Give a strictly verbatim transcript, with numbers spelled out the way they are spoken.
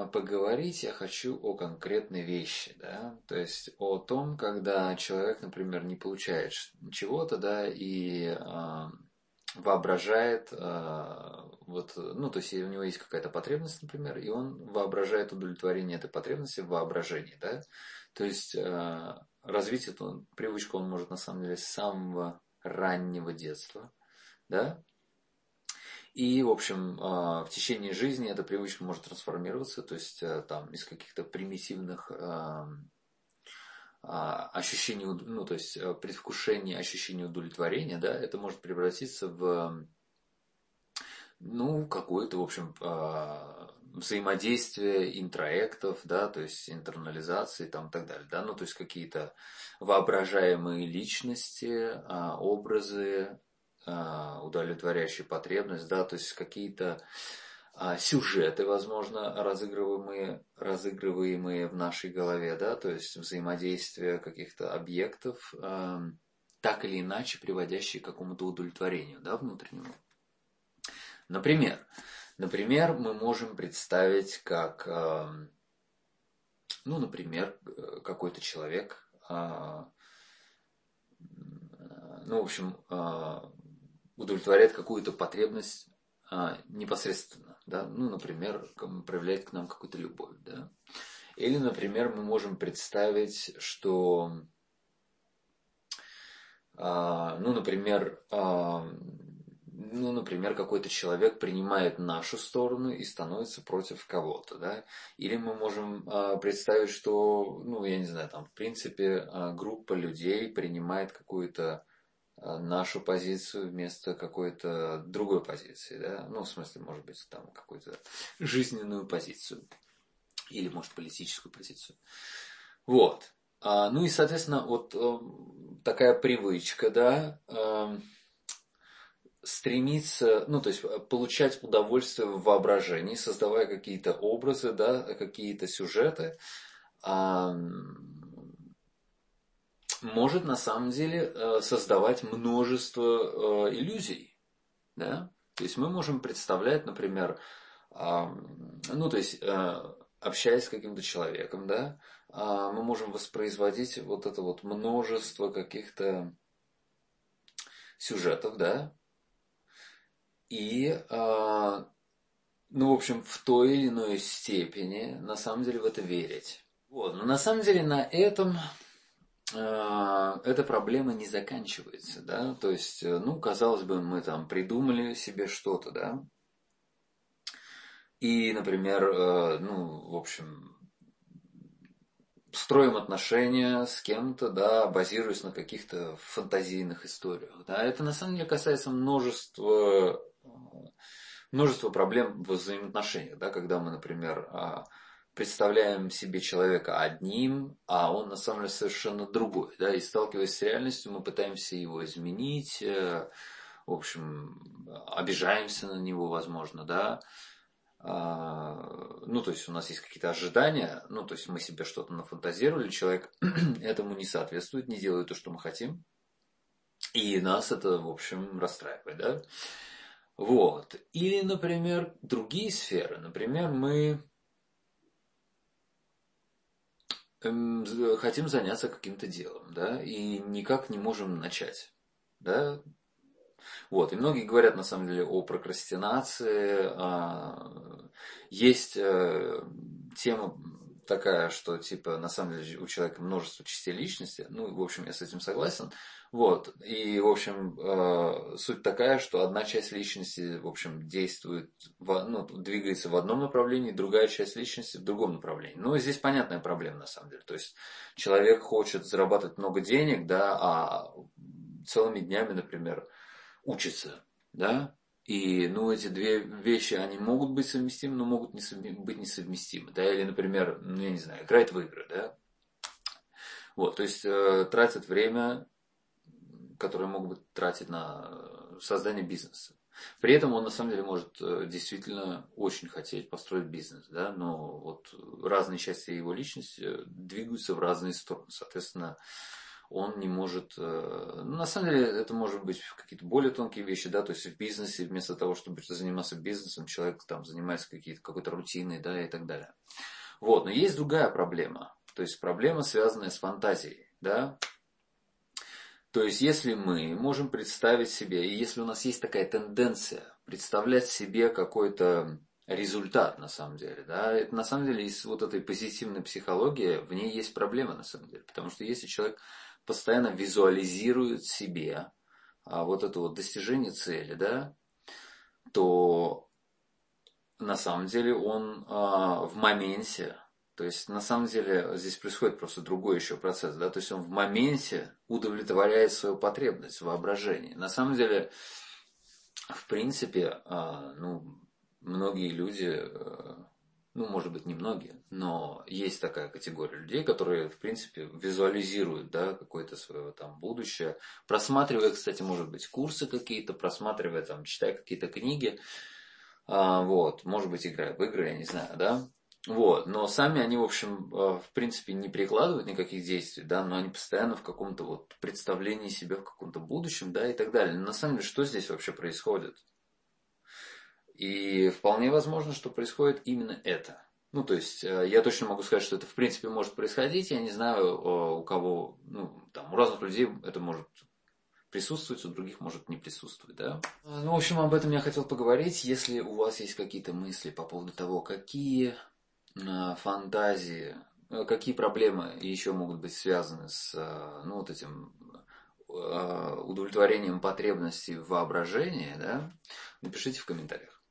поговорить я хочу о конкретной вещи, да, то есть о том, когда человек, например, не получает чего-то, да, и э, воображает, э, вот, ну, то есть у него есть какая-то потребность, например, и он воображает удовлетворение этой потребности в воображении, да, то есть э, развить эту привычку он может на самом деле с самого раннего детства, да. И, в общем, в течение жизни эта привычка может трансформироваться, то есть там из каких-то примитивных ощущений, ну, то есть предвкушения, ощущения удовлетворения, да, это может превратиться в, ну, какое-то, в общем, взаимодействие интроектов, да, то есть интернализации там и так далее, да, ну, то есть какие-то воображаемые личности, образы, удовлетворяющие потребность, да, то есть какие-то а, сюжеты, возможно, разыгрываемые, разыгрываемые в нашей голове, да, то есть взаимодействие каких-то объектов, э, так или иначе приводящие к какому-то удовлетворению, да, внутреннему. Например, например, мы можем представить, как, э, ну, например, какой-то человек, э, ну, в общем, э, удовлетворяет какую-то потребность а, непосредственно, да, ну, например, проявляет к нам какую-то любовь, да, или, например, мы можем представить, что, а, ну, например, а, ну, например, какой-то человек принимает нашу сторону и становится против кого-то, да, или мы можем а, представить, что, ну, я не знаю, там, в принципе, а, группа людей принимает какую-то нашу позицию вместо какой-то другой позиции, да, ну, в смысле, может быть, там, какую-то жизненную позицию или, может, политическую позицию. Вот. А, ну и, соответственно, вот э, такая привычка, да, э, стремиться, ну, то есть получать удовольствие в воображении, создавая какие-то образы, да, какие-то сюжеты, э, может на самом деле создавать множество иллюзий. Да? То есть мы можем представлять, например, ну то есть общаясь с каким-то человеком, да, мы можем воспроизводить вот это вот множество каких-то сюжетов, да, и, ну, в общем, в той или иной степени на самом деле в это верить. Вот. Но на самом деле на этом эта проблема не заканчивается, да, то есть, ну, казалось бы, мы там придумали себе что-то, да, и, например, ну, в общем, строим отношения с кем-то, да, базируясь на каких-то фантазийных историях, да, это на самом деле касается множества, множества проблем в взаимоотношениях, да, когда мы, например, представляем себе человека одним, а он на самом деле совершенно другой. Да? И сталкиваясь с реальностью, мы пытаемся его изменить, в общем, обижаемся на него, возможно, да. Ну, то есть у нас есть какие-то ожидания, ну, то есть мы себе что-то нафантазировали, человек этому не соответствует, не делает то, что мы хотим, и нас это, в общем, расстраивает, да. Вот. Или, например, другие сферы. Например, мы хотим заняться каким-то делом, да, и никак не можем начать, да. Вот, и многие говорят, на самом деле, о прокрастинации. Есть тема такая, что, типа, на самом деле, у человека множество частей личности. Ну, в общем, я с этим согласен. Вот, и, в общем, суть такая, что одна часть личности, в общем, действует, в, ну, двигается в одном направлении, другая часть личности в другом направлении. Но здесь понятная проблема, на самом деле. То есть, человек хочет зарабатывать много денег, да, а целыми днями, например, учится, да, и, ну, эти две вещи, они могут быть совместимы, но могут не совме- быть несовместимы, да, или, например, ну, я не знаю, играет в игры, да, вот, то есть, э, тратит время, которое могут быть тратить на создание бизнеса. При этом он, на самом деле, может действительно очень хотеть построить бизнес, да, но вот разные части его личности двигаются в разные стороны, соответственно, он не может... э, ну, на самом деле, это может быть какие-то более тонкие вещи, да, то есть в бизнесе, вместо того, чтобы заниматься бизнесом, человек там занимается какие-то, какой-то рутиной, да, и так далее. Вот, но есть другая проблема, то есть проблема, связанная с фантазией, да. То есть, если мы можем представить себе, и если у нас есть такая тенденция представлять себе какой-то результат, на самом деле, да, это на самом деле из вот этой позитивной психологии, в ней есть проблема, на самом деле. Потому что если человек постоянно визуализирует себе а, вот это вот достижение цели, да, то на самом деле он а, в моменте, то есть на самом деле здесь происходит просто другой еще процесс, да, то есть он в моменте удовлетворяет свою потребность в воображении. На самом деле, в принципе, а, ну, многие люди, ну, может быть, не многие, но есть такая категория людей, которые, в принципе, визуализируют, да, какое-то свое там будущее, просматривая, кстати, может быть, курсы какие-то, просматривая, там, читая какие-то книги, а, вот, может быть, играя в игры, я не знаю, да. Вот, но сами они, в общем, в принципе, не прикладывают никаких действий, да, но они постоянно в каком-то вот представлении себя в каком-то будущем, да, и так далее. Но на самом деле, что здесь вообще происходит? И вполне возможно, что происходит именно это. Ну, то есть, я точно могу сказать, что это, в принципе, может происходить. Я не знаю, у кого, ну, там, у разных людей это может присутствовать, у других может не присутствовать, да. Ну, в общем, об этом я хотел поговорить. Если у вас есть какие-то мысли по поводу того, какие фантазии, какие проблемы еще могут быть связаны с, ну, вот этим удовлетворением потребностей в воображении, да, напишите в комментариях.